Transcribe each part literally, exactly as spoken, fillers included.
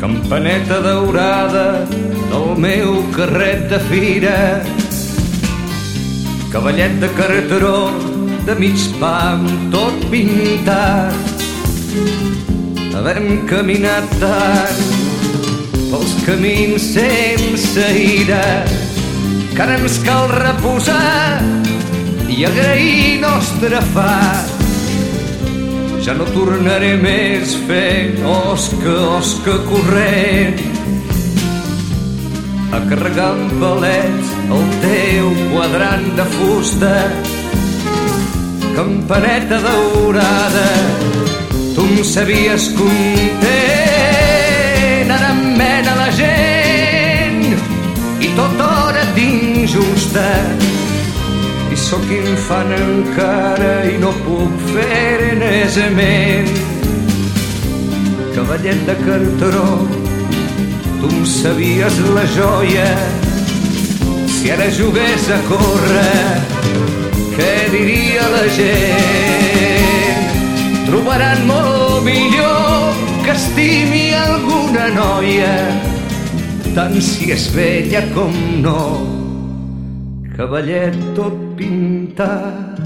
campaneta daurada del meu carret de fira, cavallet de carreteró de mig pam tot pintat. Havem caminat tant pels camins sense ira que ara ens cal reposar i agrair nostre fat. Ja no tornaré més fent osca, osca corrent a carregar amb palets el teu quadrant de fusta. Campaneta daurada, tu em sabies content, ara em mena la gent i tota hora d'injusta. I sóc infant encara i no puc fer enesament. Cavallet de carteró, tu em sabies la joia. Si ara jugués a córrer, què diria la gent? Trobaran molt millor que estimi alguna noia, tant si és vella com no. Cavallet tot pintat,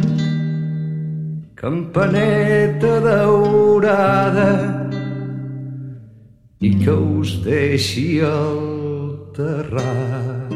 campaneta daurada, i que us deixi el terrat.